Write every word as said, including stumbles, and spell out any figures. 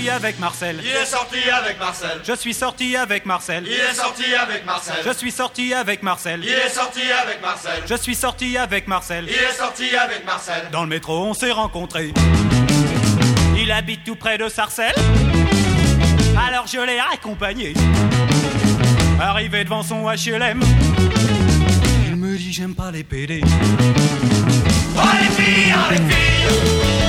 sorti avec Marcel. Il est sorti avec Marcel. Je suis sorti avec Marcel. Il est sorti avec Marcel. Je suis sorti avec Marcel. Il est sorti avec Marcel. Je suis sorti avec Marcel. Il est sorti avec Marcel. Dans le métro, on s'est rencontrés. Il habite tout près de Sarcelles. Alors je l'ai accompagné. Arrivé devant son H L M, il me dit j'aime pas les P D. Oh les filles, oh les filles,